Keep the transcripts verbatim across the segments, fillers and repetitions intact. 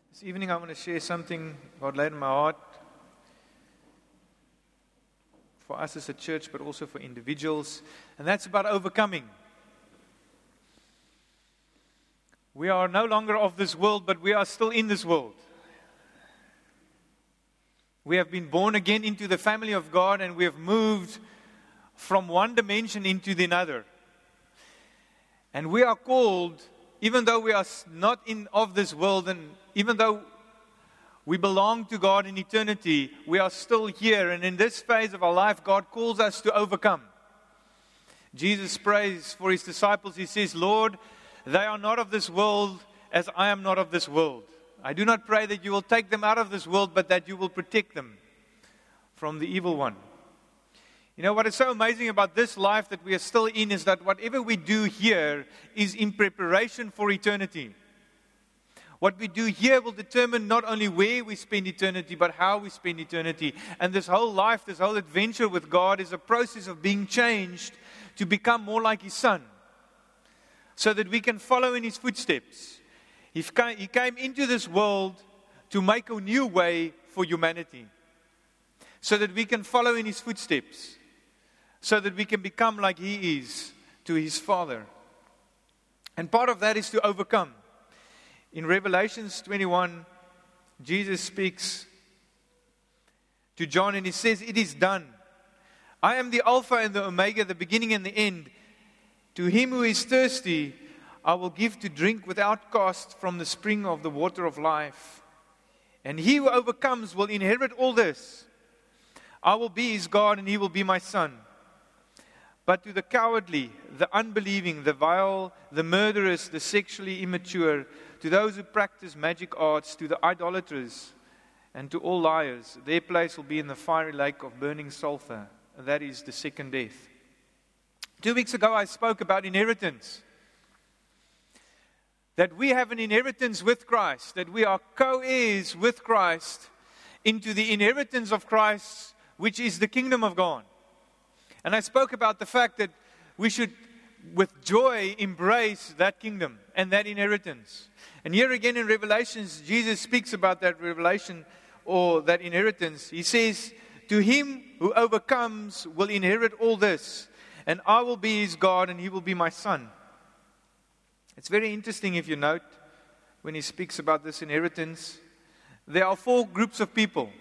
This evening I want to share something God laid in my heart for us as a church, but also for individuals, and that's about overcoming. We are no longer of this world, but we are still in this world. We have been born again into the family of God, and we have moved from one dimension into the another. And we are called, even though we are not in of this world, and even though we belong to God in eternity, we are still here. And in this phase of our life, God calls us to overcome. Jesus prays for His disciples. He says, Lord, they are not of this world as I am not of this world. I do not pray that you will take them out of this world, but that you will protect them from the evil one. You know, what is so amazing about this life that we are still in is that whatever we do here is in preparation for eternity. What we do here will determine not only where we spend eternity, but how we spend eternity. And this whole life, this whole adventure with God is a process of being changed to become more like His Son, so that we can follow in His footsteps. He came into this world to make a new way for humanity, so that we can follow in His footsteps, so that we can become like He is to His Father. And part of that is to overcome. In Revelations twenty-one, Jesus speaks to John and He says, it is done. I am the Alpha and the Omega, the beginning and the end. To him who is thirsty, I will give to drink without cost from the spring of the water of life. And he who overcomes will inherit all this. I will be his God and he will be my son. But to the cowardly, the unbelieving, the vile, the murderers, the sexually immature, to those who practice magic arts, to the idolaters, and to all liars, their place will be in the fiery lake of burning sulfur. That is the second death. Two weeks ago I spoke about inheritance. That we have an inheritance with Christ, that we are co-heirs with Christ into the inheritance of Christ, which is the kingdom of God. And I spoke about the fact that we should, with joy, embrace that kingdom and that inheritance. And here again in Revelations, Jesus speaks about that revelation or that inheritance. He says, to him who overcomes will inherit all this, and I will be his God and he will be my son. It's very interesting if you note, when he speaks about this inheritance, there are four groups of people.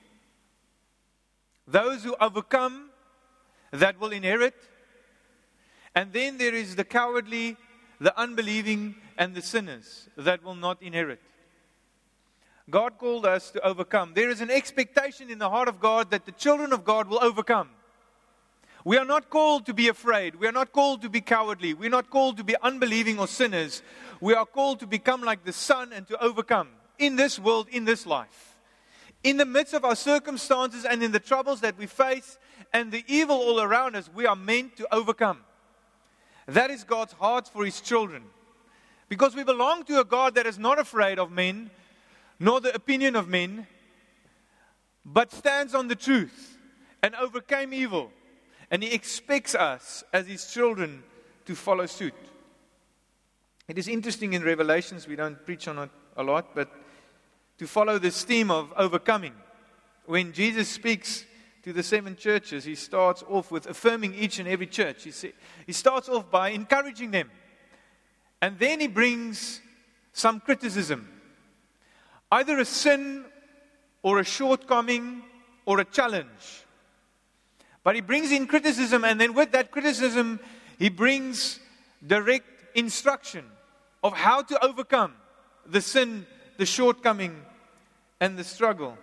Those who overcome, that will inherit. And then there is the cowardly, the unbelieving, and the sinners that will not inherit. God called us to overcome. There is an expectation in the heart of God that the children of God will overcome. We are not called to be afraid. We are not called to be cowardly. We are not called to be unbelieving or sinners. We are called to become like the Son and to overcome in this world, in this life. In the midst of our circumstances and in the troubles that we face and the evil all around us, we are meant to overcome. That is God's heart for His children. Because we belong to a God that is not afraid of men, nor the opinion of men, but stands on the truth and overcame evil. And He expects us as His children to follow suit. It is interesting in Revelations, we don't preach on it a lot, but to follow this theme of overcoming. When Jesus speaks to the seven churches, He starts off with affirming each and every church. He, say, he starts off by encouraging them. And then He brings some criticism. Either a sin or a shortcoming or a challenge. But He brings in criticism, and then with that criticism, He brings direct instruction of how to overcome the sin, the shortcoming, and the struggle.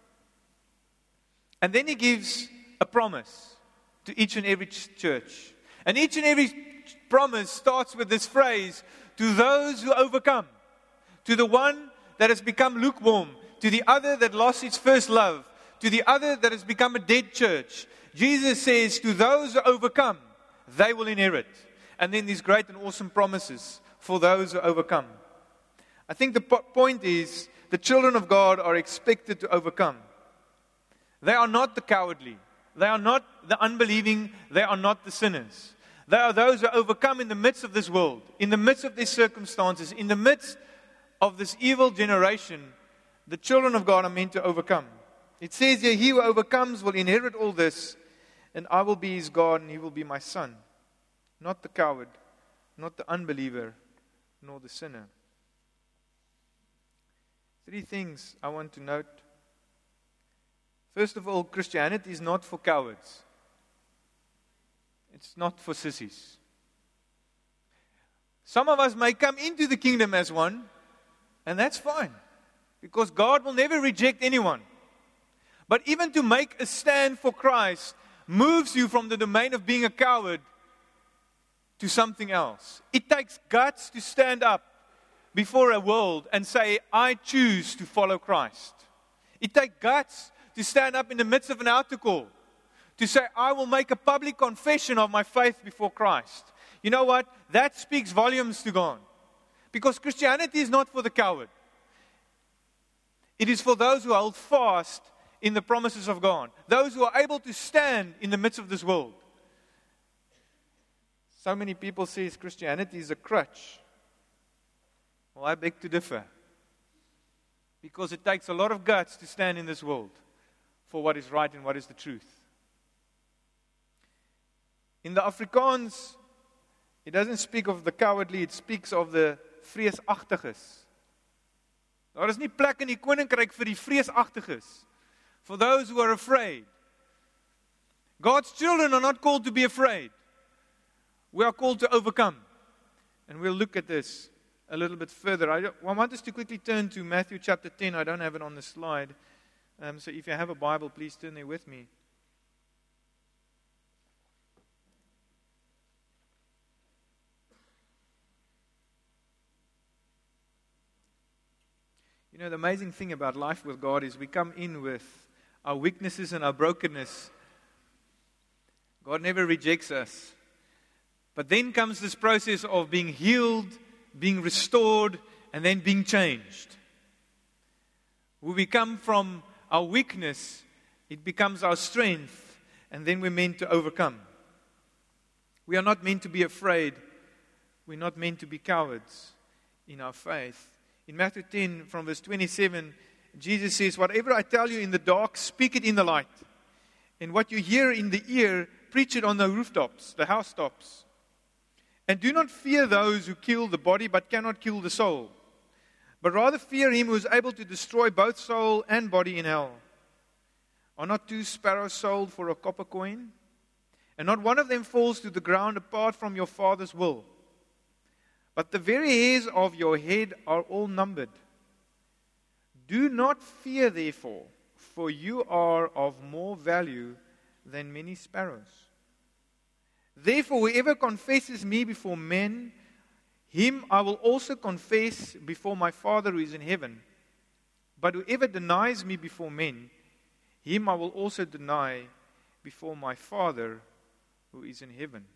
And then He gives a promise to each and every ch- church. And each and every promise starts with this phrase, to those who overcome, to the one that has become lukewarm, to the other that lost its first love, to the other that has become a dead church. Jesus says, to those who overcome, they will inherit. And then these great and awesome promises for those who overcome. I think the po- point is, the children of God are expected to overcome. They are not the cowardly. They are not the unbelieving. They are not the sinners. They are those who overcome in the midst of this world, in the midst of these circumstances, in the midst of this evil generation. the children of God are meant to overcome. It says here, he who overcomes will inherit all this, and I will be his God, and he will be my son. Not the coward, not the unbeliever, nor the sinner. Three things I want to note. First of all, Christianity is not for cowards. It's not for sissies. Some of us may come into the kingdom as one, and that's fine, because God will never reject anyone. But even to make a stand for Christ moves you from the domain of being a coward to something else. It takes guts to stand up before a world and say, I choose to follow Christ. It takes guts to stand up in the midst of an altar call, to say, I will make a public confession of my faith before Christ. You know what? That speaks volumes to God. Because Christianity is not for the coward. It is for those who hold fast in the promises of God. Those who are able to stand in the midst of this world. So many people say Christianity is a crutch. Well, I beg to differ. Because it takes a lot of guts to stand in this world for what is right and what is the truth. In the Afrikaans, it doesn't speak of the cowardly, it speaks of the vreesagtiges. Daar is nie plek in die koninkryk vir die vreesagtiges, for those who are afraid. God's children are not called to be afraid. We are called to overcome. And we'll look at this a little bit further. I, I want us to quickly turn to Matthew chapter ten. I don't have it on the slide. Um, so if you have a Bible, please turn there with me. You know, the amazing thing about life with God is we come in with our weaknesses and our brokenness. God never rejects us. But then comes this process of being healed, being restored, and then being changed. We become from our weakness, it becomes our strength, and then we're meant to overcome. We are not meant to be afraid. We're not meant to be cowards in our faith. In Matthew ten, from verse twenty-seven, Jesus says, whatever I tell you in the dark, speak it in the light. And what you hear in the ear, preach it on the rooftops, the housetops. And do not fear those who kill the body, but cannot kill the soul. But rather fear him who is able to destroy both soul and body in hell. Are not two sparrows sold for a copper coin? And not one of them falls to the ground apart from your Father's will. But the very hairs of your head are all numbered. Do not fear, therefore, for you are of more value than many sparrows. Therefore, whoever confesses me before men, him I will also confess before my Father who is in heaven. But whoever denies me before men, him I will also deny before my Father who is in heaven.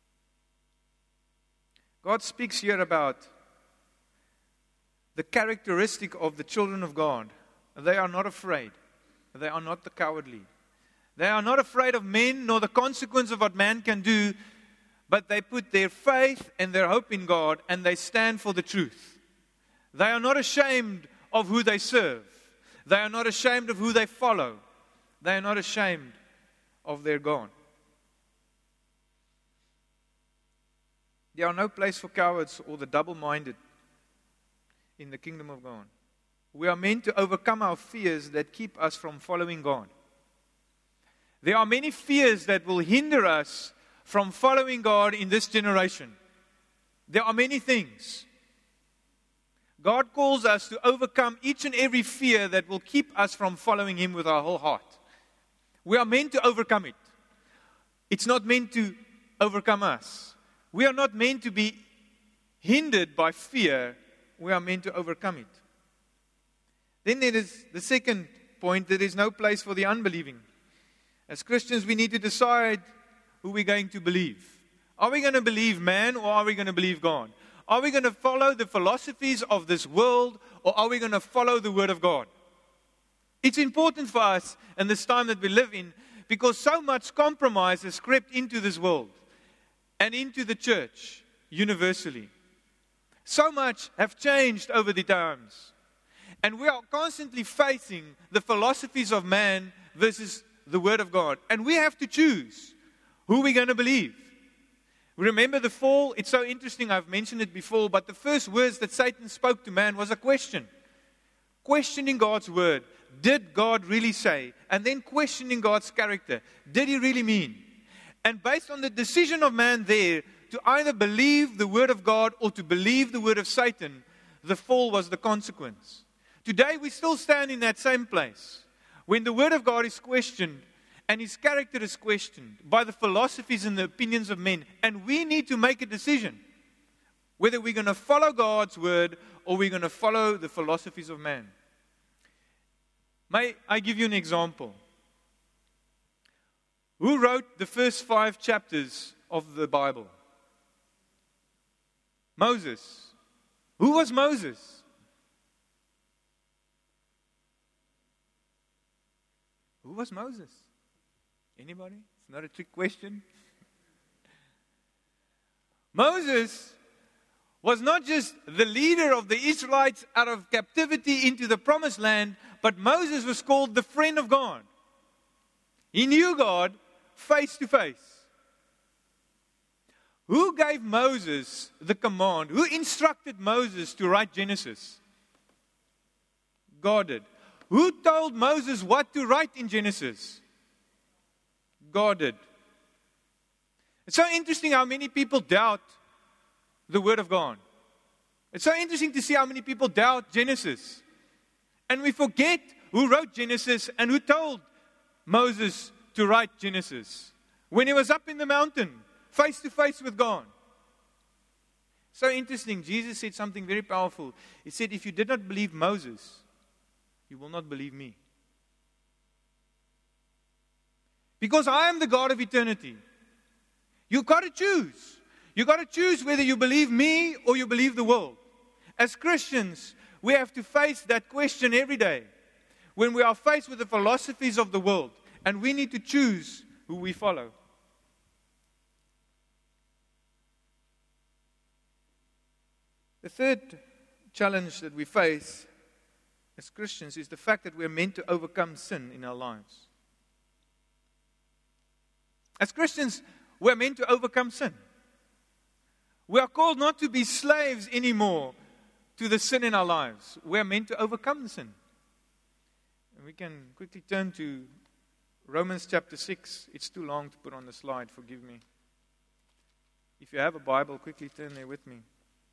God speaks here about the characteristic of the children of God. They are not afraid. They are not the cowardly. They are not afraid of men nor the consequence of what man can do, but they put their faith and their hope in God and they stand for the truth. They are not ashamed of who they serve. They are not ashamed of who they follow. They are not ashamed of their God. There are no place for cowards or the double-minded in the kingdom of God. We are meant to overcome our fears that keep us from following God. There are many fears that will hinder us from following God in this generation. There are many things. God calls us to overcome each and every fear that will keep us from following Him with our whole heart. We are meant to overcome it. It's not meant to overcome us. We are not meant to be hindered by fear. We are meant to overcome it. Then there is the second point, there is no place for the unbelieving. As Christians, we need to decide who we're going to believe. Are we going to believe man or are we going to believe God? Are we going to follow the philosophies of this world or are we going to follow the Word of God? It's important for us in this time that we live in because so much compromise has crept into this world and into the church universally. So much have changed over the times. And we are constantly facing the philosophies of man versus the Word of God. And we have to choose who we're going to believe. Remember the fall? It's so interesting, I've mentioned it before, but the first words that Satan spoke to man was a question. Questioning God's Word. Did God really say? And then questioning God's character. Did He really mean? And based on the decision of man there, to either believe the Word of God or to believe the Word of Satan, the fall was the consequence. Today we still stand in that same place. When the Word of God is questioned, and His character is questioned by the philosophies and the opinions of men. And we need to make a decision whether we're going to follow God's Word or we're going to follow the philosophies of man. May I give you an example? Who wrote the first five chapters of the Bible? Moses. Who was Moses? Who was Moses? Anybody? It's not a trick question. Moses was not just the leader of the Israelites out of captivity into the promised land, but Moses was called the friend of God. He knew God face to face. Who gave Moses the command? Who instructed Moses to write Genesis? God did. Who told Moses what to write in Genesis? God did. It's so interesting how many people doubt the Word of God. It's so interesting to see how many people doubt Genesis. And we forget who wrote Genesis and who told Moses to write Genesis. When he was up in the mountain, face to face with God. So interesting, Jesus said something very powerful. He said, if you did not believe Moses, you will not believe me. Because I am the God of eternity. You've got to choose. You've got to choose whether you believe me or you believe the world. As Christians, we have to face that question every day. When we are faced with the philosophies of the world. And we need to choose who we follow. The third challenge that we face as Christians is the fact that we are meant to overcome sin in our lives. As Christians, we are meant to overcome sin. We are called not to be slaves anymore to the sin in our lives. We are meant to overcome the sin. And we can quickly turn to Romans chapter six. It's too long to put on the slide, forgive me. If you have a Bible, quickly turn there with me.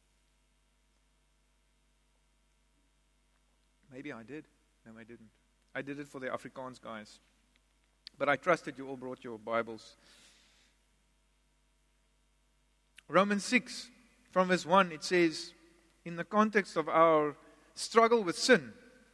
Maybe I did. No, I didn't. I did it for the Afrikaans guys. But I trust that you all brought your Bibles. Romans six, from verse one, it says, in the context of our struggle with sin,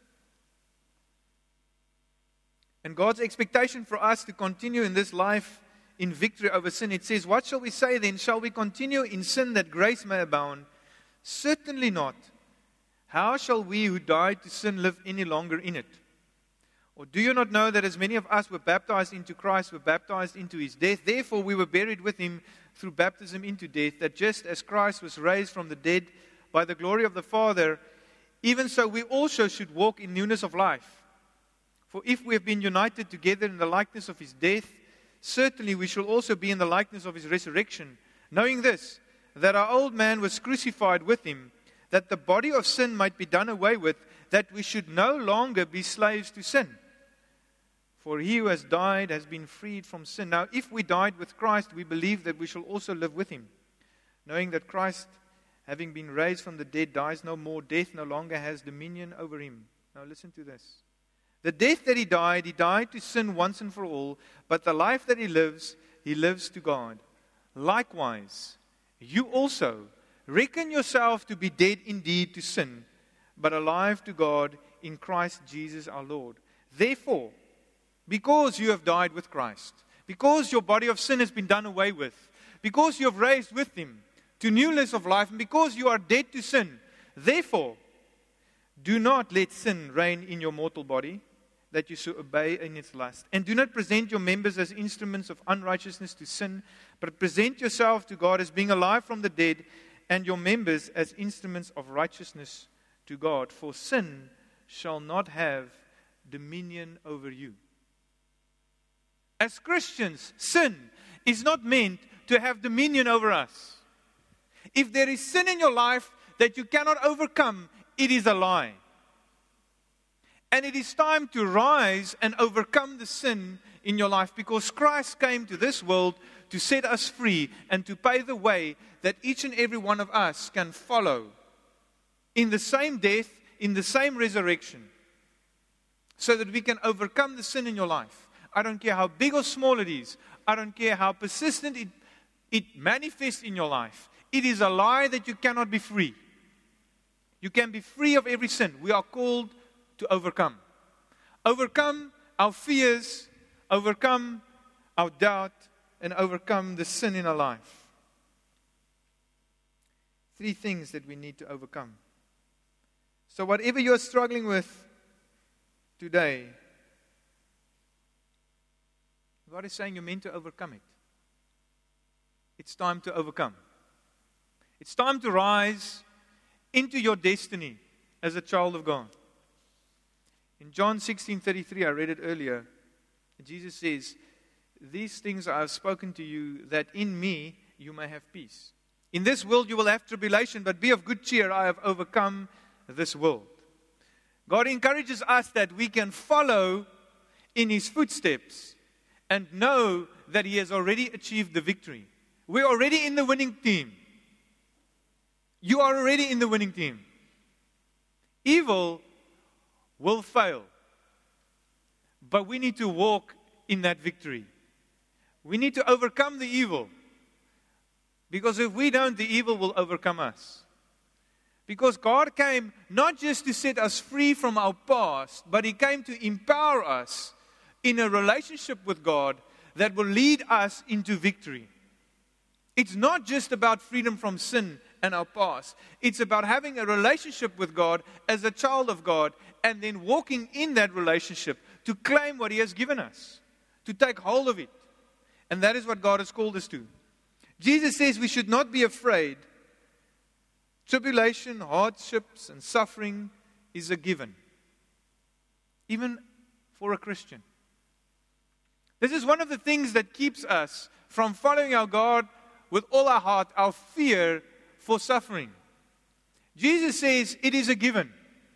and God's expectation for us to continue in this life in victory over sin, it says, what shall we say then? Shall we continue in sin that grace may abound? Certainly not. How shall we who died to sin live any longer in it? Or do you not know that as many of us were baptized into Christ, were baptized into His death? Therefore we were buried with Him through baptism into death, that just as Christ was raised from the dead by the glory of the Father, even so we also should walk in newness of life. For if we have been united together in the likeness of His death, certainly we shall also be in the likeness of His resurrection, knowing this, that our old man was crucified with Him, that the body of sin might be done away with, that we should no longer be slaves to sin. For he who has died has been freed from sin. Now, if we died with Christ, we believe that we shall also live with Him, knowing that Christ, having been raised from the dead, dies no more. Death no longer has dominion over Him. Now, listen to this. The death that He died, He died to sin once and for all, but the life that He lives, He lives to God. Likewise, you also reckon yourself to be dead indeed to sin, but alive to God in Christ Jesus our Lord. Therefore, because you have died with Christ, because your body of sin has been done away with, because you have raised with Him to newness of life, and because you are dead to sin, therefore, do not let sin reign in your mortal body, that you should obey in its lust. And do not present your members as instruments of unrighteousness to sin, but present yourself to God as being alive from the dead, and your members as instruments of righteousness to God. For sin shall not have dominion over you. As Christians, sin is not meant to have dominion over us. If there is sin in your life that you cannot overcome, it is a lie. And it is time to rise and overcome the sin in your life, because Christ came to this world to set us free and to pave the way that each and every one of us can follow in the same death, in the same resurrection, so that we can overcome the sin in your life. I don't care how big or small it is. I don't care how persistent it, it manifests in your life. It is a lie that you cannot be free. You can be free of every sin. We are called to overcome. Overcome our fears, overcome our doubt, and overcome the sin in our life. Three things that we need to overcome. So whatever you're struggling with today, God is saying you're meant to overcome it. It's time to overcome. It's time to rise into your destiny as a child of God. In John sixteen thirty-three, I read it earlier, Jesus says, "These things I have spoken to you, that in me you may have peace. In this world you will have tribulation, but be of good cheer, I have overcome this world." God encourages us that we can follow in His footsteps and know that He has already achieved the victory. We're already in the winning team. You are already in the winning team. Evil will fail, but we need to walk in that victory. We need to overcome the evil, because if we don't, the evil will overcome us. Because God came not just to set us free from our past, but He came to empower us in a relationship with God that will lead us into victory. It's not just about freedom from sin and our past. It's about having a relationship with God as a child of God, and then walking in that relationship to claim what He has given us, to take hold of it. And that is what God has called us to. Jesus says we should not be afraid. Tribulation, hardships, and suffering is a given, even for a Christian. This is one of the things that keeps us from following our God with all our heart, our fear for suffering. Jesus says it is a given.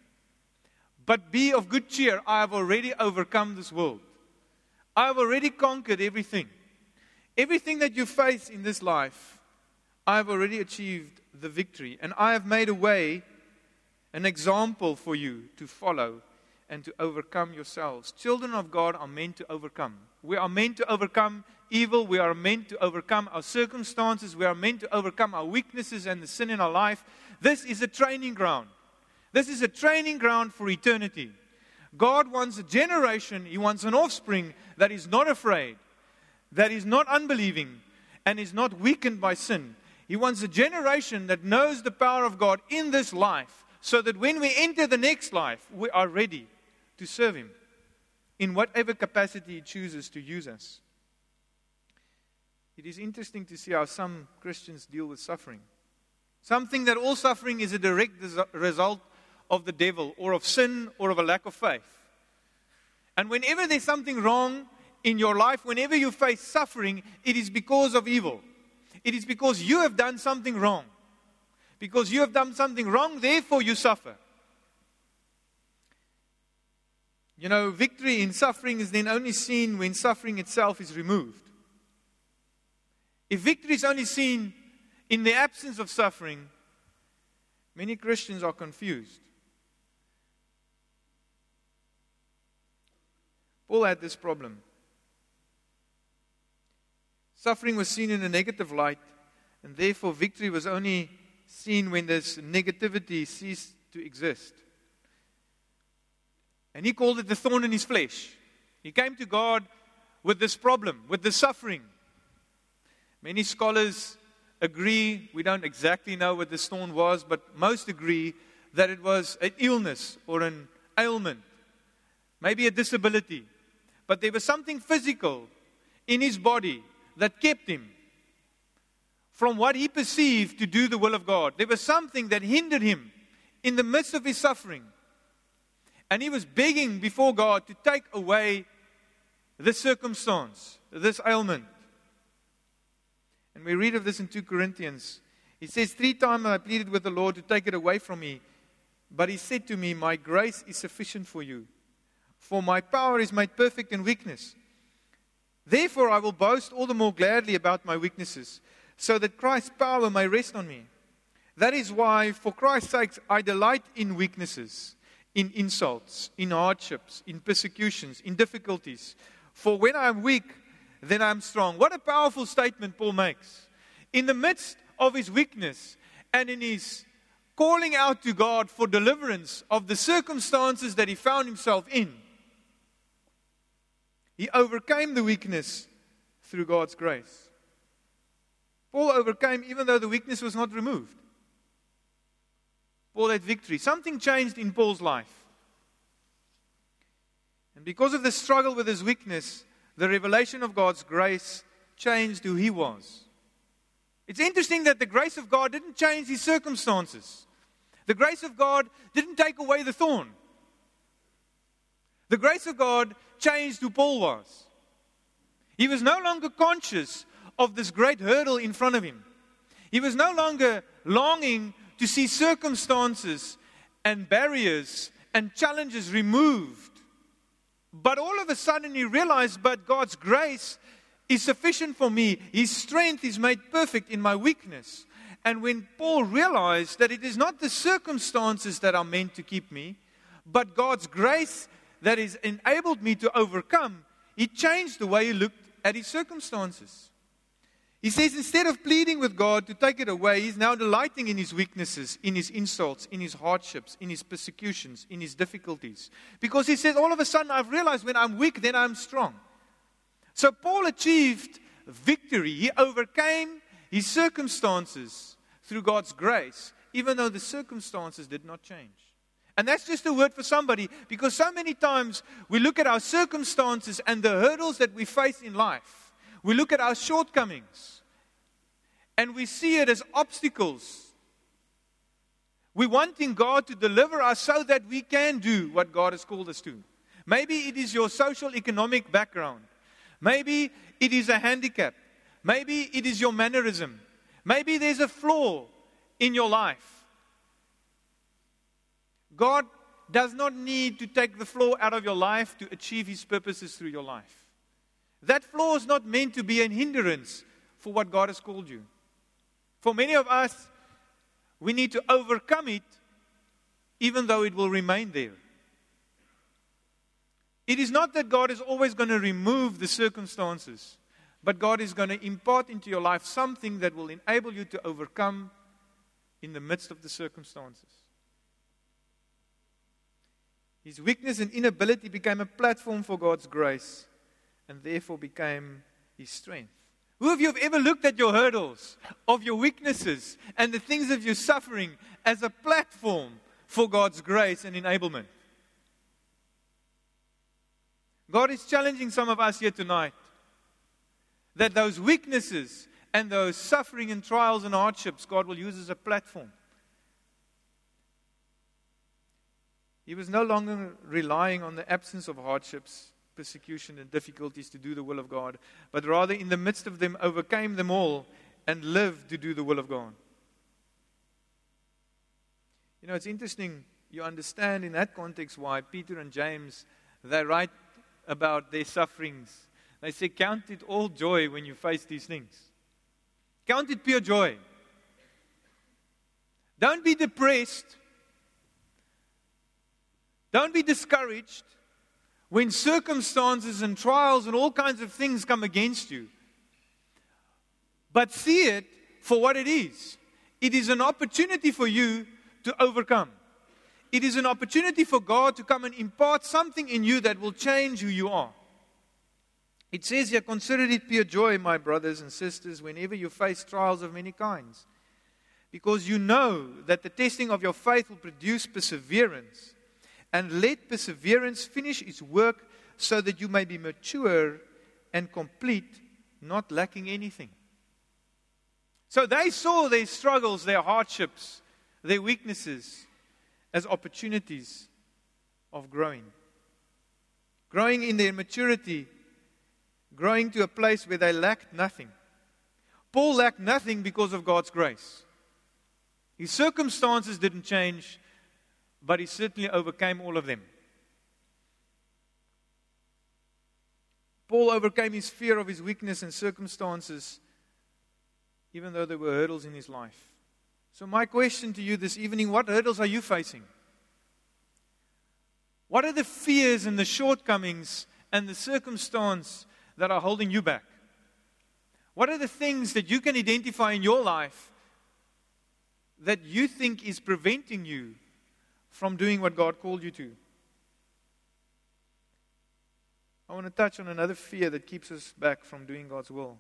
But be of good cheer, I have already overcome this world. I have already conquered everything. Everything that you face in this life, I have already achieved the victory. And I have made a way, an example for you to follow and to overcome yourselves. Children of God are meant to overcome. We are meant to overcome evil. We are meant to overcome our circumstances. We are meant to overcome our weaknesses and the sin in our life. This is a training ground. This is a training ground for eternity. God wants a generation, He wants an offspring that is not afraid, that is not unbelieving, and is not weakened by sin. He wants a generation that knows the power of God in this life, so that when we enter the next life, we are ready to serve Him in whatever capacity He chooses to use us. It is interesting to see how some Christians deal with suffering. Some think that all suffering is a direct result of the devil, or of sin, or of a lack of faith. And whenever there's something wrong in your life, whenever you face suffering, it is because of evil. It is because you have done something wrong. Because you have done something wrong, therefore you suffer. You know, victory in suffering is then only seen when suffering itself is removed. If victory is only seen in the absence of suffering, many Christians are confused. Paul had this problem. Suffering was seen in a negative light, and therefore victory was only seen when this negativity ceased to exist. And he called it the thorn in his flesh. He came to God with this problem, with the suffering. Many scholars agree, we don't exactly know what this thorn was, but most agree that it was an illness or an ailment, maybe a disability. But there was something physical in his body that kept him from what he perceived to do the will of God. There was something that hindered him in the midst of his suffering. And he was begging before God to take away this circumstance, this ailment. And we read of this in Second Corinthians. He says, three times I pleaded with the Lord to take it away from me. But he said to me, my grace is sufficient for you, for my power is made perfect in weakness. Therefore I will boast all the more gladly about my weaknesses, so that Christ's power may rest on me. That is why, for Christ's sake, I delight in weaknesses, in insults, in hardships, in persecutions, in difficulties. For when I am weak, then I am strong. What a powerful statement Paul makes. In the midst of his weakness and in his calling out to God for deliverance of the circumstances that he found himself in, he overcame the weakness through God's grace. Paul overcame even though the weakness was not removed. Paul had victory. Something changed in Paul's life. And because of the struggle with his weakness, the revelation of God's grace changed who he was. It's interesting that the grace of God didn't change his circumstances. The grace of God didn't take away the thorn. The grace of God changed who Paul was. He was no longer conscious of this great hurdle in front of him. He was no longer longing to see circumstances and barriers and challenges removed. But all of a sudden he realized, but God's grace is sufficient for me. His strength is made perfect in my weakness. And when Paul realized that it is not the circumstances that are meant to keep me, but God's grace that has enabled me to overcome, he changed the way he looked at his circumstances. He says instead of pleading with God to take it away, he's now delighting in his weaknesses, in his insults, in his hardships, in his persecutions, in his difficulties. Because he says, all of a sudden I've realized when I'm weak, then I'm strong. So Paul achieved victory. He overcame his circumstances through God's grace, even though the circumstances did not change. And that's just a word for somebody, because so many times we look at our circumstances and the hurdles that we face in life. We look at our shortcomings and we see it as obstacles. We're wanting God to deliver us so that we can do what God has called us to. Maybe it is your social economic background. Maybe it is a handicap. Maybe it is your mannerism. Maybe there's a flaw in your life. God does not need to take the flaw out of your life to achieve His purposes through your life. That flaw is not meant to be a hindrance for what God has called you. For many of us, we need to overcome it even though it will remain there. It is not that God is always going to remove the circumstances, but God is going to impart into your life something that will enable you to overcome in the midst of the circumstances. His weakness and inability became a platform for God's grace and therefore became His strength. Who of you have ever looked at your hurdles, of your weaknesses, and the things of your suffering as a platform for God's grace and enablement? God is challenging some of us here tonight that those weaknesses and those suffering and trials and hardships God will use as a platform. He was no longer relying on the absence of hardships, persecution and difficulties to do the will of God, but rather in the midst of them overcame them all and lived to do the will of God. You know, it's interesting, you understand in that context why Peter and James, they write about their sufferings. They say, count it all joy when you face these things. Count it pure joy. Don't be depressed. Don't be discouraged when circumstances and trials and all kinds of things come against you. But see it for what it is. It is an opportunity for you to overcome. It is an opportunity for God to come and impart something in you that will change who you are. It says here, consider it pure joy, my brothers and sisters, whenever you face trials of many kinds. Because you know that the testing of your faith will produce perseverance. And let perseverance finish its work so that you may be mature and complete, not lacking anything. So they saw their struggles, their hardships, their weaknesses as opportunities of growing. Growing in their maturity, growing to a place where they lacked nothing. Paul lacked nothing because of God's grace. His circumstances didn't change, but he certainly overcame all of them. Paul overcame his fear of his weakness and circumstances, even though there were hurdles in his life. So my question to you this evening, what hurdles are you facing? What are the fears and the shortcomings and the circumstance that are holding you back? What are the things that you can identify in your life that you think is preventing you from doing what God called you to? I want to touch on another fear that keeps us back from doing God's will.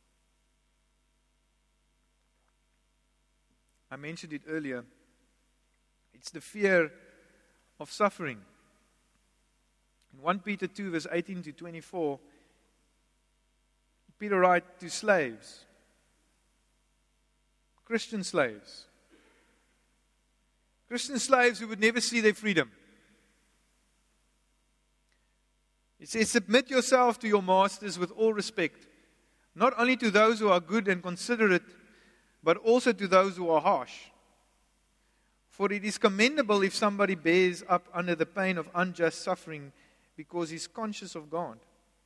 I mentioned it earlier. It's the fear of suffering. In First Peter two, verse eighteen to twenty-four, Peter writes to slaves, Christian slaves, Christian slaves who would never see their freedom. It says, submit yourself to your masters with all respect, not only to those who are good and considerate, but also to those who are harsh. For it is commendable if somebody bears up under the pain of unjust suffering because he is conscious of God.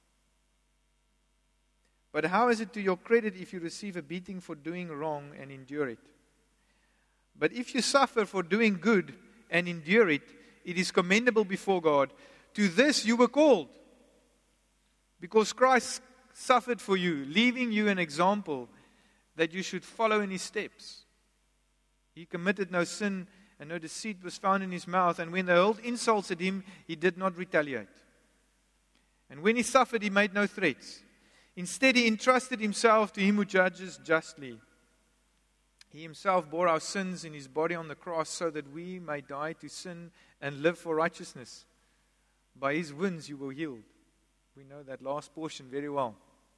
But how is it to your credit if you receive a beating for doing wrong and endure it? But if you suffer for doing good and endure it, it is commendable before God. To this you were called, because Christ suffered for you, leaving you an example that you should follow in his steps. He committed no sin, and no deceit was found in his mouth. And when they hurled insults at him, he did not retaliate. And when he suffered, he made no threats. Instead, he entrusted himself to him who judges justly. He himself bore our sins in his body on the cross so that we may die to sin and live for righteousness. By his wounds you were healed. We know that last portion very well.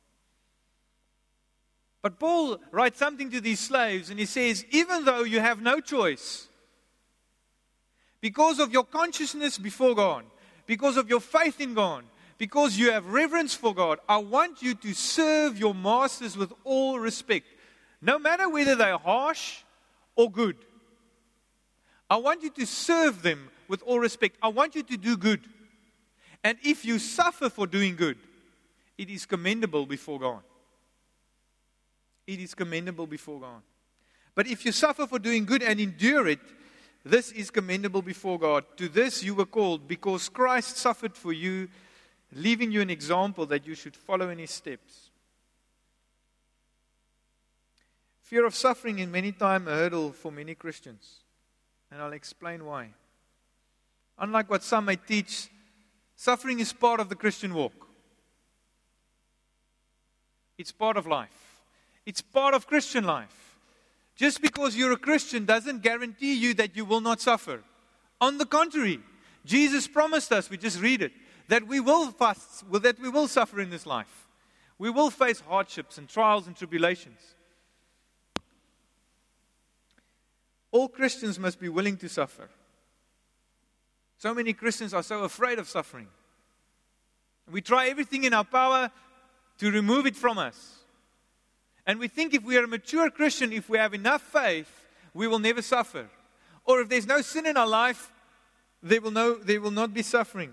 But Paul writes something to these slaves, and he says, even though you have no choice, because of your consciousness before God, because of your faith in God, because you have reverence for God, I want you to serve your masters with all respect, no matter whether they are harsh or good. I want you to serve them with all respect. I want you to do good. And if you suffer for doing good, it is commendable before God. It is commendable before God. But if you suffer for doing good and endure it, this is commendable before God. To this you were called, because Christ suffered for you, leaving you an example that you should follow in his steps. Fear of suffering is many times a hurdle for many Christians. And I'll explain why. Unlike what some may teach, suffering is part of the Christian walk. It's part of life. It's part of Christian life. Just because you're a Christian doesn't guarantee you that you will not suffer. On the contrary, Jesus promised us, we just read it, that we will fast, that we will suffer in this life. We will face hardships and trials and tribulations. All Christians must be willing to suffer. So many Christians are so afraid of suffering. We try everything in our power to remove it from us. And we think if we are a mature Christian, if we have enough faith, we will never suffer. Or if there's no sin in our life, there will, no, there will not be suffering.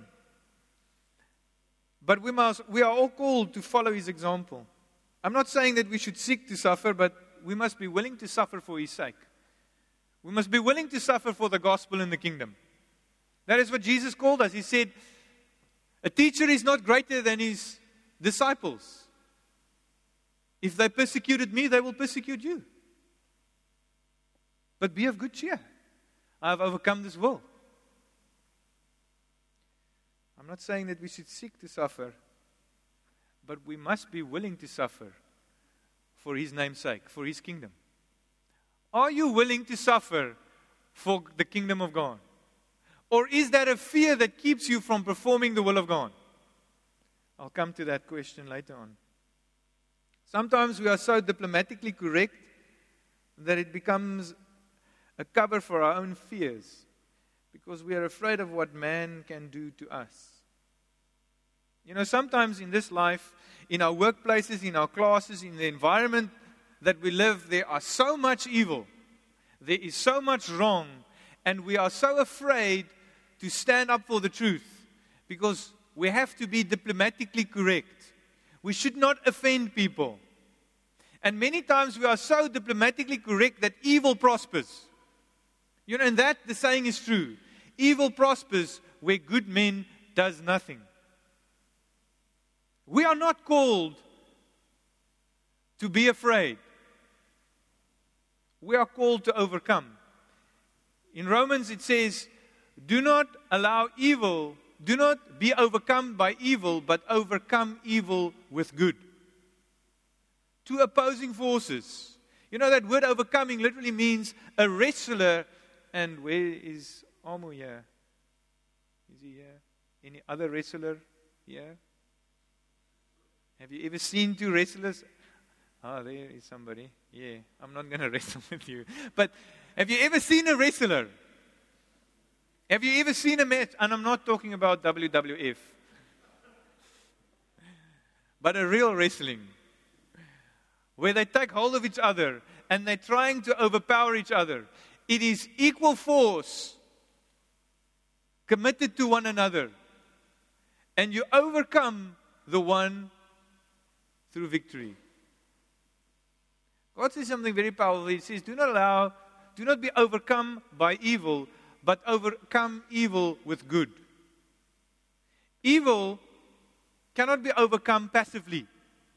But we must, we are all called to follow his example. I'm not saying that we should seek to suffer, but we must be willing to suffer for his sake. We must be willing to suffer for the gospel and the kingdom. That is what Jesus called us. He said, a teacher is not greater than his disciples. If they persecuted me, they will persecute you. But be of good cheer. I have overcome this world. I'm not saying that we should seek to suffer, but we must be willing to suffer for his name's sake, for his kingdom. Are you willing to suffer for the kingdom of God? Or is that a fear that keeps you from performing the will of God? I'll come to that question later on. Sometimes we are so diplomatically correct that it becomes a cover for our own fears. because we are afraid of what man can do to us. You know, sometimes in this life, in our workplaces, in our classes, in the environment that we live, there are so much evil. There is so much wrong. And we are so afraid to stand up for the truth because we have to be diplomatically correct. We should not offend people. And many times we are so diplomatically correct that evil prospers. You know, and that the saying is true. Evil prospers where good men does nothing. We are not called to be afraid. We are called to overcome. In Romans it says, do not allow evil, do not be overcome by evil, but overcome evil with good. Two opposing forces. You know that word overcoming literally means a wrestler. And where is Amu here? Is he here? Any other wrestler here? Have you ever seen two wrestlers? Ah, oh, there is somebody. Yeah, I'm not going to wrestle with you. But have you ever seen a wrestler? Have you ever seen a match? And I'm not talking about W W F. But a real wrestling. Where they take hold of each other and they're trying to overpower each other. It is equal force committed to one another. And you overcome the one through victory. God says something very powerful. He says, do not allow, do not be overcome by evil, but overcome evil with good. Evil cannot be overcome passively.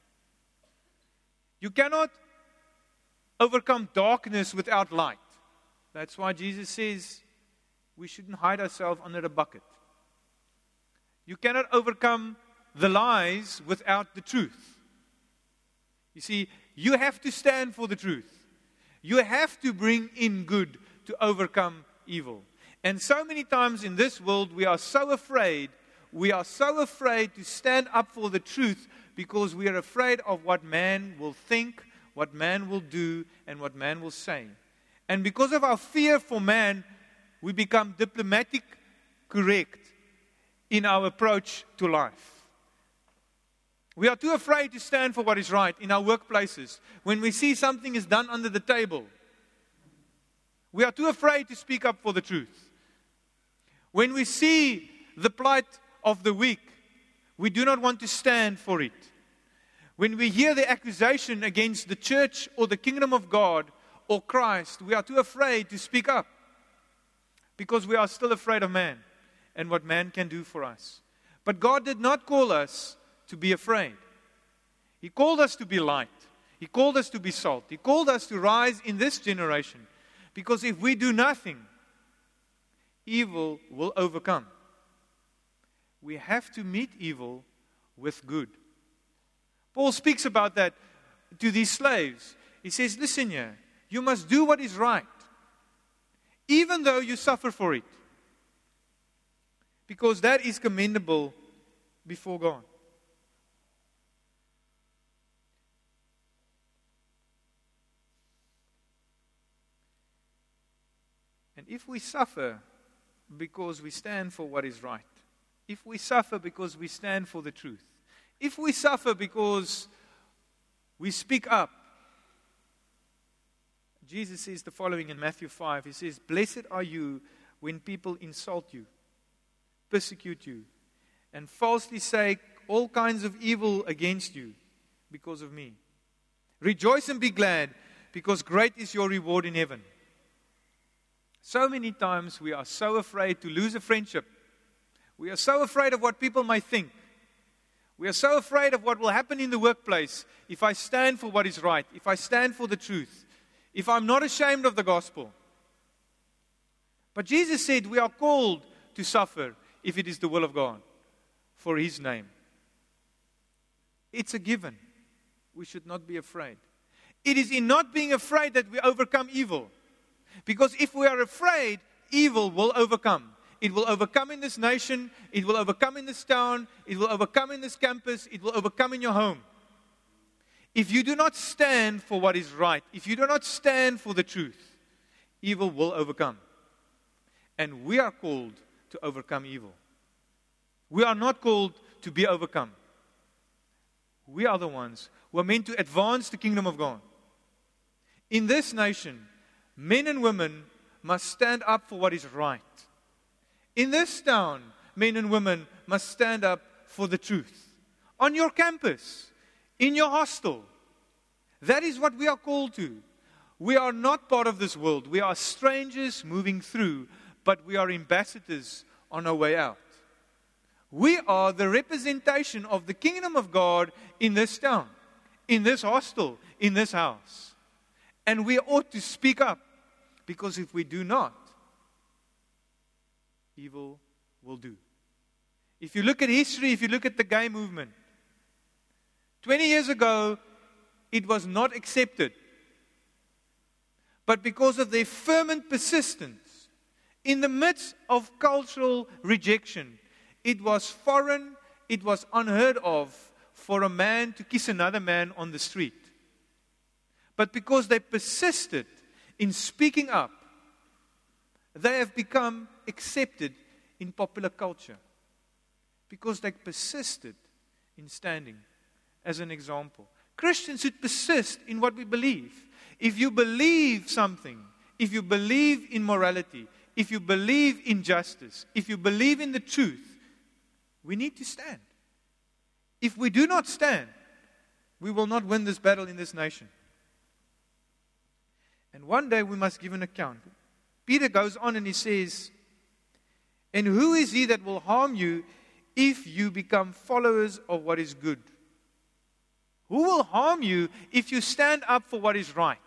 You cannot overcome darkness without light. That's why Jesus says we shouldn't hide ourselves under a bucket. You cannot overcome the lies without the truth. You see, you have to stand for the truth. You have to bring in good to overcome evil. And so many times in this world, we are so afraid, we are so afraid to stand up for the truth because we are afraid of what man will think, what man will do, and what man will say. And because of our fear for man, we become diplomatic correct in our approach to life. We are too afraid to stand for what is right in our workplaces. When we see something is done under the table, we are too afraid to speak up for the truth. When we see the plight of the weak, we do not want to stand for it. When we hear the accusation against the church or the kingdom of God or Christ, we are too afraid to speak up because we are still afraid of man and what man can do for us. But God did not call us to be afraid. He called us to be light. He called us to be salt. He called us to rise in this generation. Because if we do nothing, evil will overcome. We have to meet evil with good. Paul speaks about that to these slaves. He says, listen here, you must do what is right, even though you suffer for it. Because that is commendable before God. And if we suffer because we stand for what is right, if we suffer because we stand for the truth, if we suffer because we speak up, Jesus says the following in Matthew five. He says, blessed are you when people insult you, persecute you, and falsely say all kinds of evil against you because of me. Rejoice and be glad, because great is your reward in heaven. So many times we are so afraid to lose a friendship. We are so afraid of what people might think. We are so afraid of what will happen in the workplace if I stand for what is right, if I stand for the truth, if I'm not ashamed of the gospel. But Jesus said we are called to suffer if it is the will of God for His name. It's a given. We should not be afraid. It is in not being afraid that we overcome evil. Because if we are afraid, evil will overcome. It will overcome in this nation. It will overcome in this town. It will overcome in this campus. It will overcome in your home. If you do not stand for what is right, if you do not stand for the truth, evil will overcome. And we are called to overcome evil. We are not called to be overcome. We are the ones who are meant to advance the kingdom of God. In this nation, men and women must stand up for what is right. In this town, men and women must stand up for the truth. On your campus, in your hostel, that is what we are called to. We are not part of this world. We are strangers moving through, but we are ambassadors on our way out. We are the representation of the kingdom of God in this town, in this hostel, in this house. And we ought to speak up, because if we do not, evil will do. If you look at history, if you look at the gay movement, twenty years ago, it was not accepted. But because of their fervent persistence, in the midst of cultural rejection, it was foreign, it was unheard of for a man to kiss another man on the street. But because they persisted in speaking up, they have become accepted in popular culture. Because they persisted in standing as an example. Christians should persist in what we believe. If you believe something, if you believe in morality, if you believe in justice, if you believe in the truth, we need to stand. If we do not stand, we will not win this battle in this nation. And one day we must give an account. Peter goes on and he says, "And who is he that will harm you if you become followers of what is good?" Who will harm you if you stand up for what is right?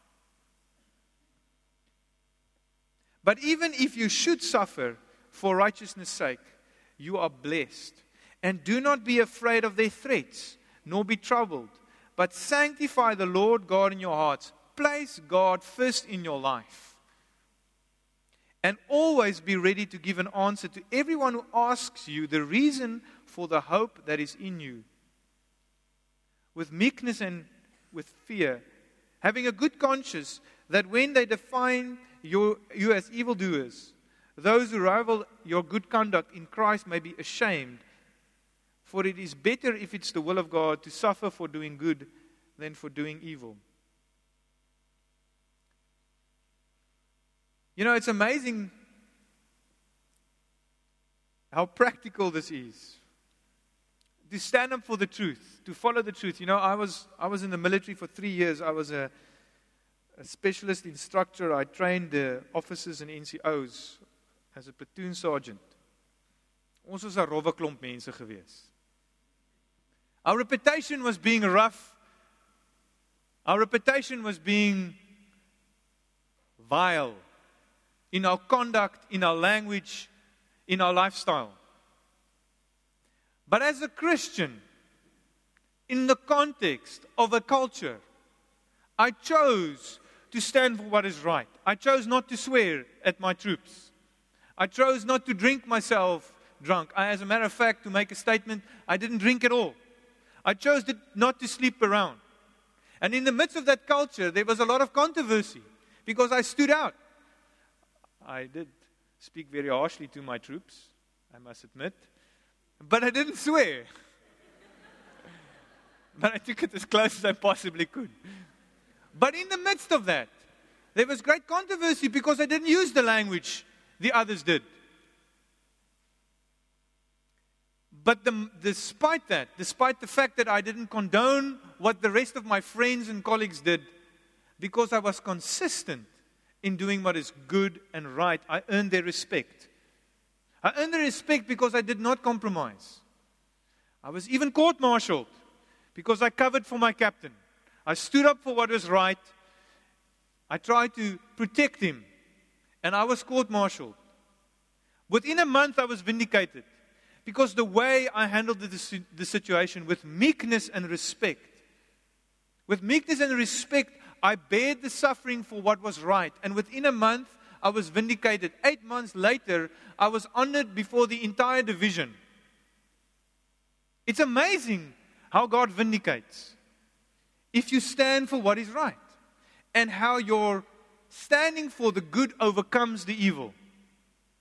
But even if you should suffer for righteousness' sake, you are blessed. And do not be afraid of their threats, nor be troubled, but sanctify the Lord God in your hearts. Place God first in your life. And always be ready to give an answer to everyone who asks you the reason for the hope that is in you. With meekness and with fear, having a good conscience, that when they define you, you as evildoers, those who rival your good conduct in Christ may be ashamed. For it is better, if it's the will of God, to suffer for doing good than for doing evil. You know, it's amazing how practical this is. To stand up for the truth, to follow the truth. You know, I was I was in the military for three years. I was a, a specialist instructor. I trained the officers and N C Os as a platoon sergeant. Ons was 'n rowwe klomp mense gewees. Our reputation was being rough. Our reputation was being vile in our conduct, in our language, in our lifestyle. But as a Christian, in the context of a culture, I chose to stand for what is right. I chose not to swear at my troops. I chose not to drink myself drunk. I, as a matter of fact, to make a statement, I didn't drink at all. I chose to, not to sleep around. And in the midst of that culture, there was a lot of controversy because I stood out. I did speak very harshly to my troops, I must admit. But I didn't swear. But I took it as close as I possibly could. But in the midst of that, there was great controversy because I didn't use the language the others did. But the, despite that, despite the fact that I didn't condone what the rest of my friends and colleagues did, because I was consistent in doing what is good and right, I earned their respect. I earned their respect because I did not compromise. I was even court-martialed because I covered for my captain. I stood up for what was right. I tried to protect him, and I was court-martialed. Within a month, I was vindicated because the way I handled the, the situation with meekness and respect. With meekness and respect, I bared the suffering for what was right. And within a month, I was vindicated. Eight months later, I was honored before the entire division. It's amazing how God vindicates if you stand for what is right, and how your standing for the good overcomes the evil.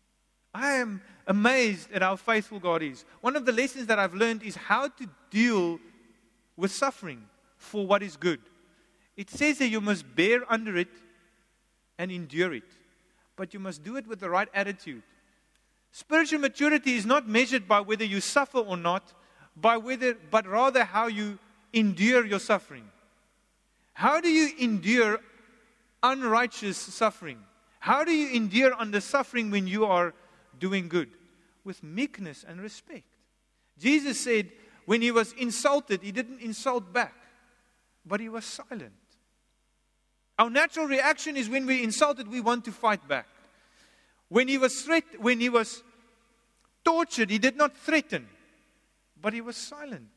I am amazed at how faithful God is. One of the lessons that I've learned is how to deal with suffering for what is good. It says that you must bear under it and endure it. But you must do it with the right attitude. Spiritual maturity is not measured by whether you suffer or not, by whether, but rather how you endure your suffering. How do you endure unrighteous suffering? How do you endure under suffering when you are doing good? With meekness and respect. Jesus said when he was insulted, he didn't insult back, but he was silent. Our natural reaction is when we're insulted, we want to fight back. When he was threat, when he was tortured, he did not threaten, but he was silent.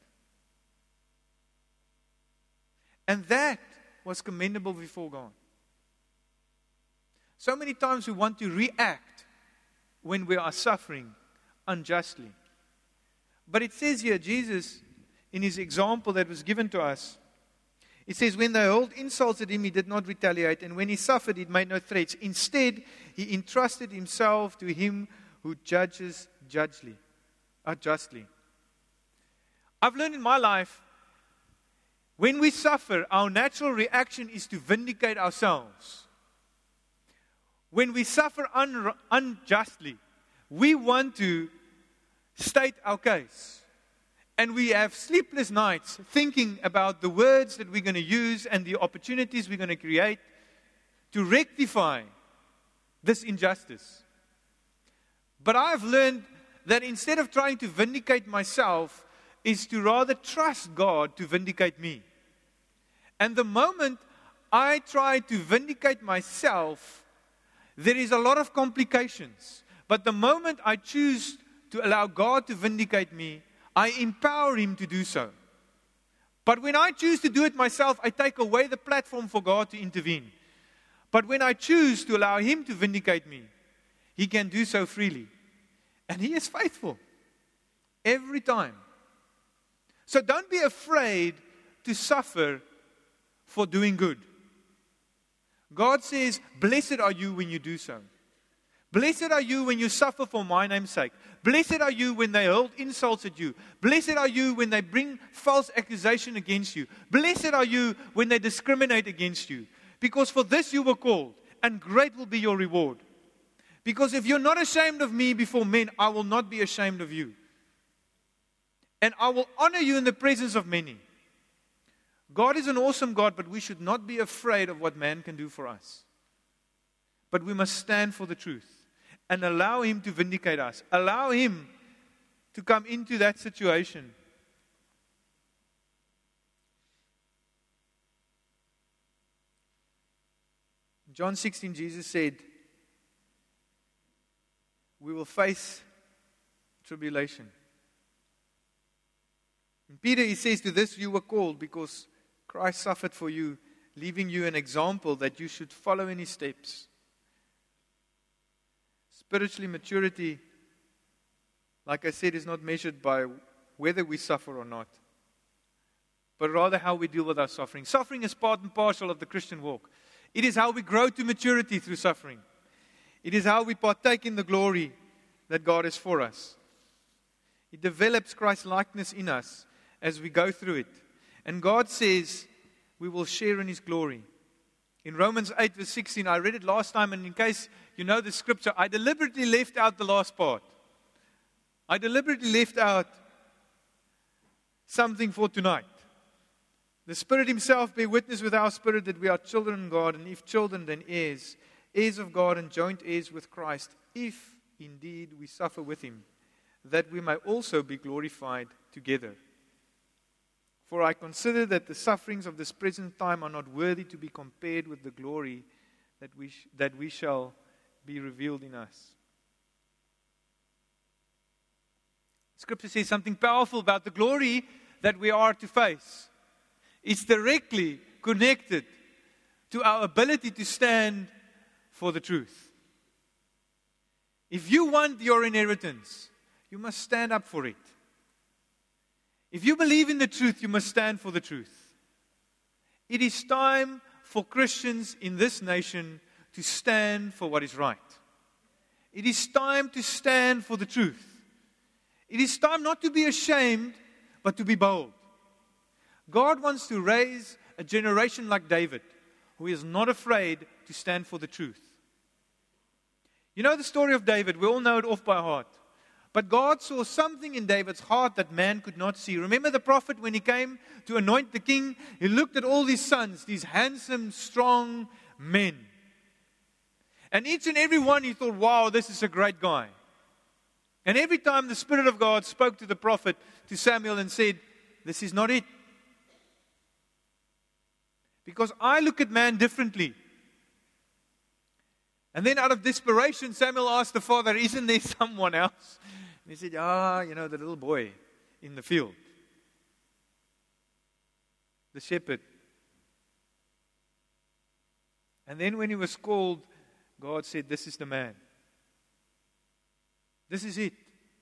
And that was commendable before God. So many times we want to react when we are suffering unjustly. But it says here, Jesus, in his example that was given to us, it says, when they hurled insults at him, he did not retaliate. And when he suffered, he made no threats. Instead, he entrusted himself to him who judges justly. Uh, justly. I've learned in my life, when we suffer, our natural reaction is to vindicate ourselves. When we suffer un- unjustly, we want to state our case. And we have sleepless nights thinking about the words that we're going to use and the opportunities we're going to create to rectify this injustice. But I've learned that instead of trying to vindicate myself, is to rather trust God to vindicate me. And the moment I try to vindicate myself, there is a lot of complications. But the moment I choose to allow God to vindicate me, I empower him to do so. But when I choose to do it myself, I take away the platform for God to intervene. But when I choose to allow him to vindicate me, he can do so freely. And he is faithful. Every time. So don't be afraid to suffer for doing good. God says, blessed are you when you do so. Blessed are you when you suffer for my name's sake. Blessed are you when they hurl insults at you. Blessed are you when they bring false accusation against you. Blessed are you when they discriminate against you. Because for this you were called, and great will be your reward. Because if you're not ashamed of me before men, I will not be ashamed of you. And I will honor you in the presence of many. God is an awesome God, but we should not be afraid of what man can do for us. But we must stand for the truth and allow him to vindicate us. Allow him to come into that situation. In John sixteen, Jesus said, we will face tribulation. In Peter, he says, to this you were called because Christ suffered for you, leaving you an example that you should follow in his steps. Spiritually, maturity, like I said, is not measured by whether we suffer or not, but rather how we deal with our suffering. Suffering is part and parcel of the Christian walk. It is how we grow to maturity through suffering. It is how we partake in the glory that God has for us. It develops Christ's likeness in us as we go through it. And God says we will share in his glory. In Romans eight verse sixteen, I read it last time, and in case you know the scripture, I deliberately left out the last part. I deliberately left out something for tonight. The Spirit himself bear witness with our spirit that we are children of God, and if children, then heirs, heirs of God and joint heirs with Christ, if indeed we suffer with him, that we may also be glorified together. For I consider that the sufferings of this present time are not worthy to be compared with the glory that we sh- that we shall be revealed in us. Scripture says something powerful about the glory that we are to face. It's directly connected to our ability to stand for the truth. If you want your inheritance, you must stand up for it. If you believe in the truth, you must stand for the truth. It is time for Christians in this nation to stand for what is right. It is time to stand for the truth. It is time not to be ashamed, but to be bold. God wants to raise a generation like David, who is not afraid to stand for the truth. You know the story of David. We all know it off by heart. But God saw something in David's heart that man could not see. Remember the prophet when he came to anoint the king? He looked at all these sons, these handsome, strong men. And each and every one he thought, wow, this is a great guy. And every time the Spirit of God spoke to the prophet, to Samuel, and said, this is not it. Because I look at man differently. And then out of desperation, Samuel asked the father, isn't there someone else? And he said, ah, you know, the little boy in the field. The shepherd. And then when he was called, God said, this is the man. This is it.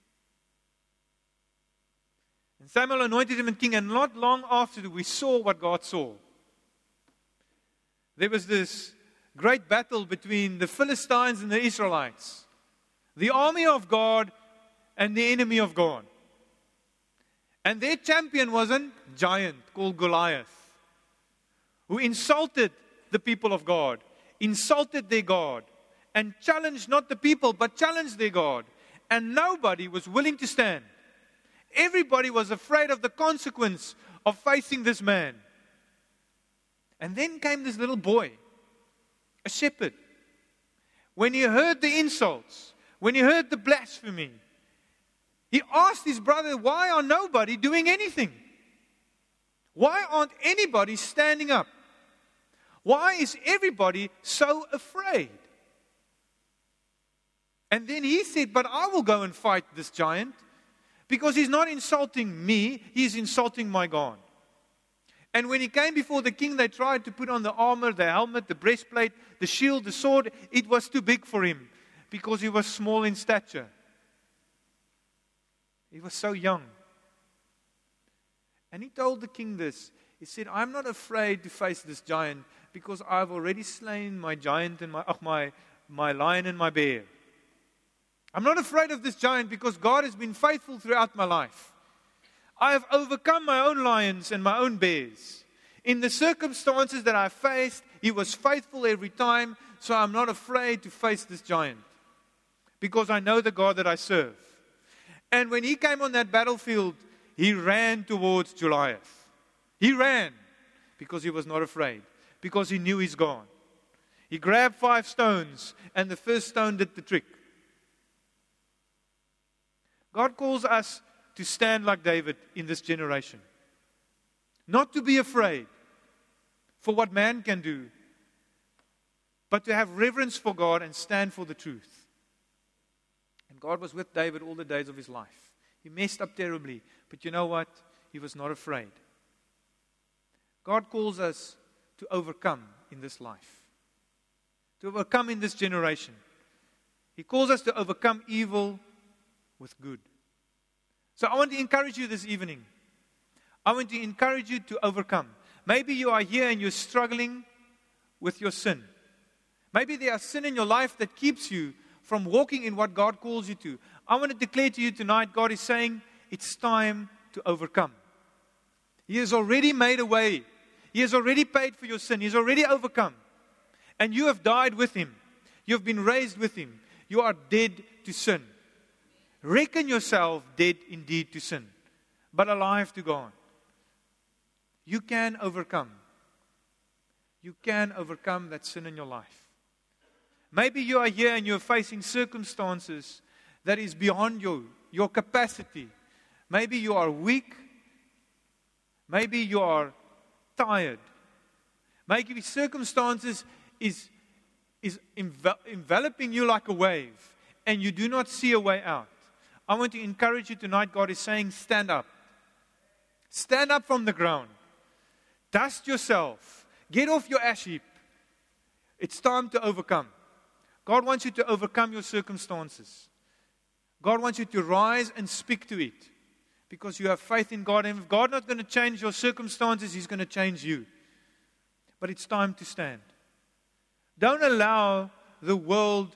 And Samuel anointed him as king, and not long after we saw what God saw. There was this great battle between the Philistines and the Israelites. The army of God and the enemy of God. And their champion was a giant called Goliath, who insulted the people of God, insulted their God, and challenged not the people, but challenged their God. And nobody was willing to stand. Everybody was afraid of the consequence of facing this man. And then came this little boy, a shepherd. When he heard the insults, when he heard the blasphemy, he asked his brother, why are nobody doing anything? Why aren't anybody standing up? Why is everybody so afraid? And then he said, but I will go and fight this giant, because he's not insulting me, he's insulting my God. And when he came before the king, they tried to put on the armor, the helmet, the breastplate, the shield, the sword. It was too big for him, because he was small in stature. He was so young. And he told the king this. He said, I'm not afraid to face this giant, because I've already slain my giant and my, oh, my, my lion and my bear. I'm not afraid of this giant, because God has been faithful throughout my life. I have overcome my own lions and my own bears. In the circumstances that I faced, He was faithful every time, so I'm not afraid to face this giant, because I know the God that I serve. And when he came on that battlefield, he ran towards Goliath. He ran because he was not afraid, because he knew his God. He grabbed five stones, and the first stone did the trick. God calls us to stand like David in this generation. Not to be afraid for what man can do, but to have reverence for God and stand for the truth. And God was with David all the days of his life. He messed up terribly, but you know what? He was not afraid. God calls us to overcome in this life, to overcome in this generation. He calls us to overcome evil with good. So I want to encourage you this evening. I want to encourage you to overcome. Maybe you are here and you're struggling with your sin. Maybe there is sin in your life that keeps you from walking in what God calls you to. I want to declare to you tonight, God is saying, it's time to overcome. He has already made a way. He has already paid for your sin. He has already overcome. And you have died with Him. You have been raised with Him. You are dead to sin. Reckon yourself dead indeed to sin, but alive to God. You can overcome. You can overcome that sin in your life. Maybe you are here and you're facing circumstances that is beyond you, your capacity. Maybe you are weak. Maybe you are tired. Maybe circumstances is, is envel- enveloping you like a wave, and you do not see a way out. I want to encourage you tonight. God is saying, stand up. Stand up from the ground. Dust yourself. Get off your ash heap. It's time to overcome. God wants you to overcome your circumstances. God wants you to rise and speak to it, because you have faith in God. And if God is not going to change your circumstances, He's going to change you. But it's time to stand. Don't allow the world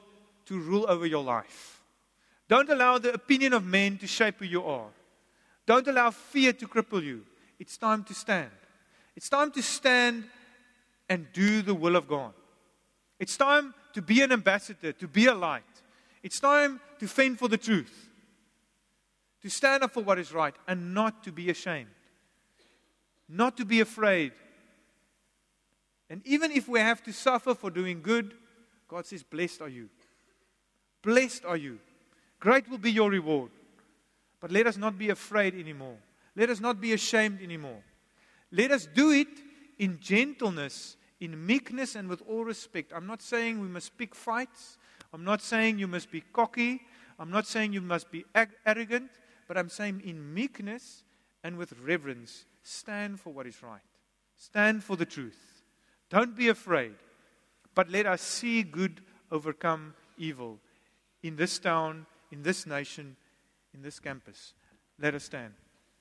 to rule over your life. Don't allow the opinion of men to shape who you are. Don't allow fear to cripple you. It's time to stand. It's time to stand and do the will of God. It's time to be an ambassador, to be a light. It's time to fend for the truth. To stand up for what is right and not to be ashamed. Not to be afraid. And even if we have to suffer for doing good, God says, blessed are you. Blessed are you. Great will be your reward. But let us not be afraid anymore. Let us not be ashamed anymore. Let us do it in gentleness, in meekness, and with all respect. I'm not saying we must pick fights. I'm not saying you must be cocky. I'm not saying you must be ag- arrogant. But I'm saying in meekness and with reverence, stand for what is right. Stand for the truth. Don't be afraid. But let us see good overcome evil in this town, in this nation, in this campus. Let us stand.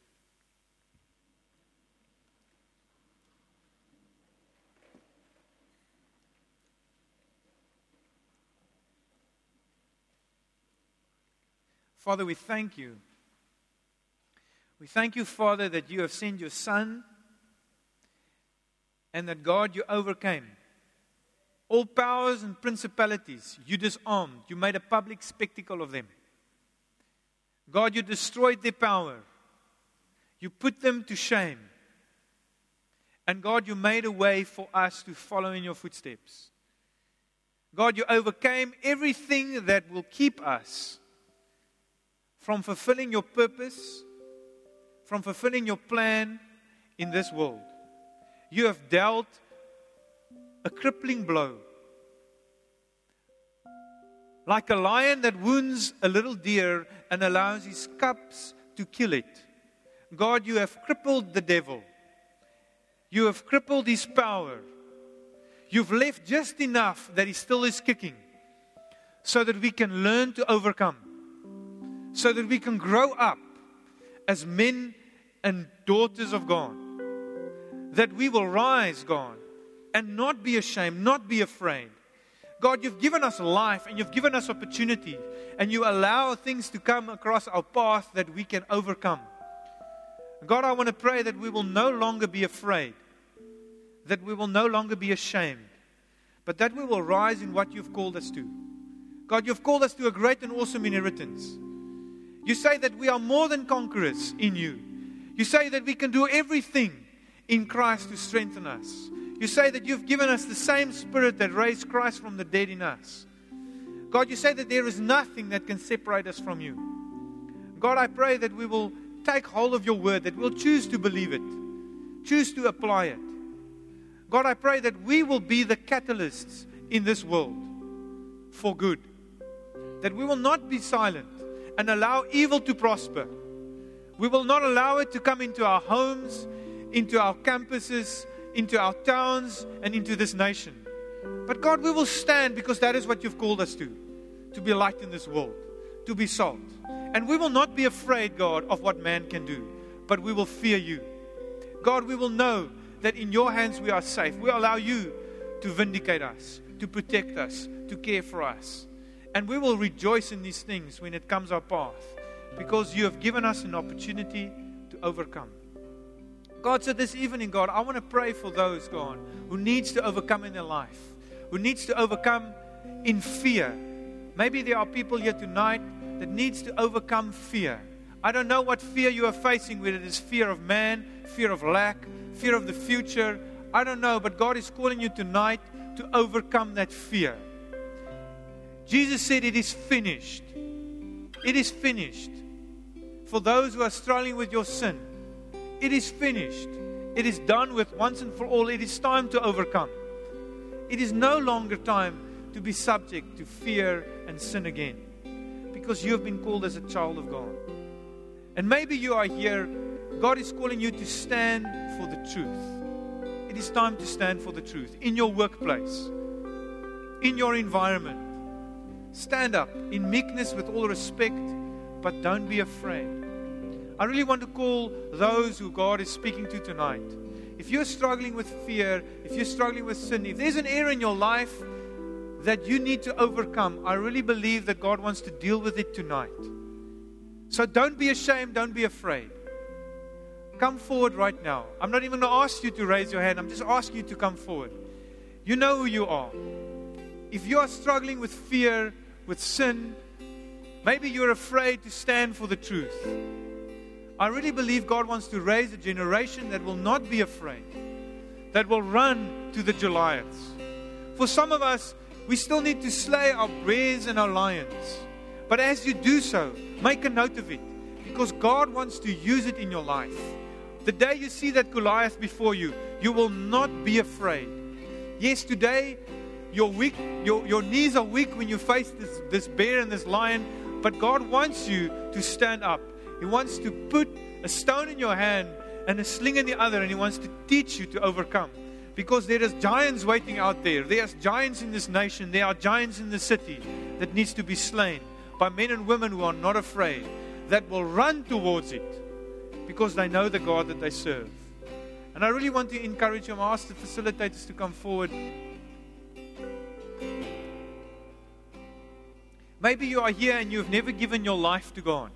Father, we thank you. We thank you, Father, that you have sent your Son and that, God, you overcame all powers and principalities. You disarmed. You made a public spectacle of them. God, you destroyed their power. You put them to shame. And God, you made a way for us to follow in your footsteps. God, you overcame everything that will keep us from fulfilling your purpose, from fulfilling your plan in this world. You have dealt a crippling blow. Like a lion that wounds a little deer and allows his cubs to kill it. God, you have crippled the devil. You have crippled his power. You've left just enough that he still is kicking, so that we can learn to overcome. So that we can grow up as men and daughters of God. That we will rise, God, and not be ashamed, not be afraid. God, you've given us life and you've given us opportunity. And you allow things to come across our path that we can overcome. God, I want to pray that we will no longer be afraid. That we will no longer be ashamed. But that we will rise in what you've called us to. God, you've called us to a great and awesome inheritance. You say that we are more than conquerors in you. You say that we can do everything in Christ to strengthen us. You say that you've given us the same Spirit that raised Christ from the dead in us. God, you say that there is nothing that can separate us from you. God, I pray that we will take hold of your word, that we'll choose to believe it, choose to apply it. God, I pray that we will be the catalysts in this world for good. That we will not be silent and allow evil to prosper. We will not allow it to come into our homes, into our campuses, into our towns, and into this nation. But God, we will stand because that is what you've called us to. To be light in this world. To be salt. And we will not be afraid, God, of what man can do. But we will fear you. God, we will know that in your hands we are safe. We allow you to vindicate us, to protect us, to care for us. And we will rejoice in these things when it comes our path. Because you have given us an opportunity to overcome. God, so this evening, God, I want to pray for those, God, who needs to overcome in their life. Who needs to overcome in fear. Maybe there are people here tonight that needs to overcome fear. I don't know what fear you are facing, whether it is fear of man, fear of lack, fear of the future. I don't know, but God is calling you tonight to overcome that fear. Jesus said it is finished. It is finished. For those who are struggling with your sin, it is finished. It is done with once and for all. It is time to overcome. It is no longer time to be subject to fear and sin again. Because you have been called as a child of God. And maybe you are here, God is calling you to stand for the truth. It is time to stand for the truth. In your workplace. In your environment. Stand up in meekness with all respect, but don't be afraid. I really want to call those who God is speaking to tonight. If you're struggling with fear, if you're struggling with sin, if there's an area in your life that you need to overcome, I really believe that God wants to deal with it tonight. So don't be ashamed, don't be afraid. Come forward right now. I'm not even going to ask you to raise your hand. I'm just asking you to come forward. You know who you are. If you are struggling with fear, with sin, maybe you're afraid to stand for the truth. I really believe God wants to raise a generation that will not be afraid, that will run to the Goliaths. For some of us, we still need to slay our bears and our lions. But as you do so, make a note of it, because God wants to use it in your life. The day you see that Goliath before you, you will not be afraid. Yes, today you're weak, your, your knees are weak when you face this, this bear and this lion, but God wants you to stand up. He wants to put a stone in your hand and a sling in the other, and He wants to teach you to overcome. Because there is giants waiting out there. There are giants in this nation. There are giants in the city that needs to be slain by men and women who are not afraid, that will run towards it because they know the God that they serve. And I really want to encourage you. I'm ask the facilitators to come forward. Maybe you are here and you've never given your life to God.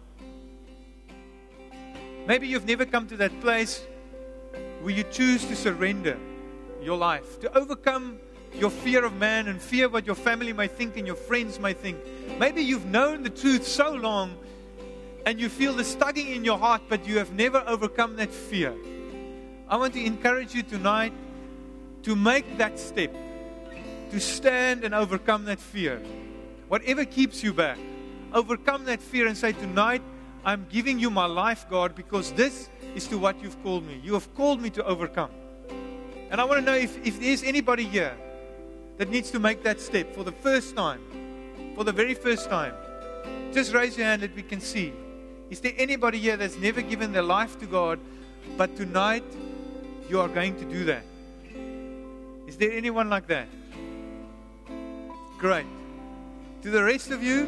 Maybe you've never come to that place where you choose to surrender your life, to overcome your fear of man and fear what your family may think and your friends may think. Maybe you've known the truth so long and you feel this tugging in your heart, but you have never overcome that fear. I want to encourage you tonight to make that step, to stand and overcome that fear. Whatever keeps you back, overcome that fear and say, tonight, I'm giving you my life, God, because this is to what you've called me. You have called me to overcome. And I want to know if, if there's anybody here that needs to make that step for the first time, for the very first time. Just raise your hand that we can see. Is there anybody here that's never given their life to God, but tonight you are going to do that? Is there anyone like that? Great. To the rest of you,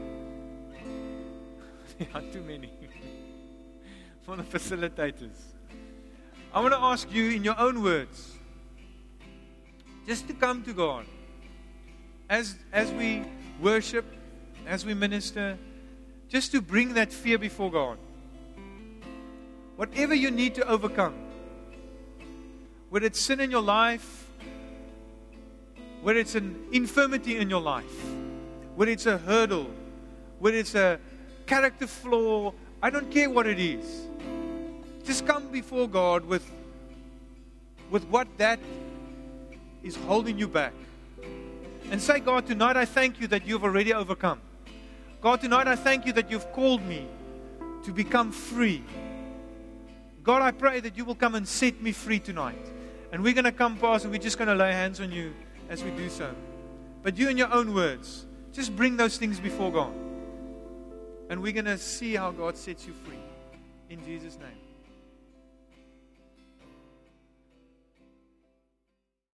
there are too many. For the facilitators, I want to ask you in your own words, just to come to God. As, as we worship, as we minister, just to bring that fear before God. Whatever you need to overcome, whether it's sin in your life, whether it's an infirmity in your life, whether it's a hurdle, whether it's a character flaw, I don't care what it is. Just come before God with, with what that is holding you back. And say, God, tonight I thank you that you've already overcome. God, tonight I thank you that you've called me to become free. God, I pray that you will come and set me free tonight. And we're going to come past and we're just going to lay hands on you as we do so. But you in your own words, just bring those things before God. And we're going to see how God sets you free. In Jesus' name.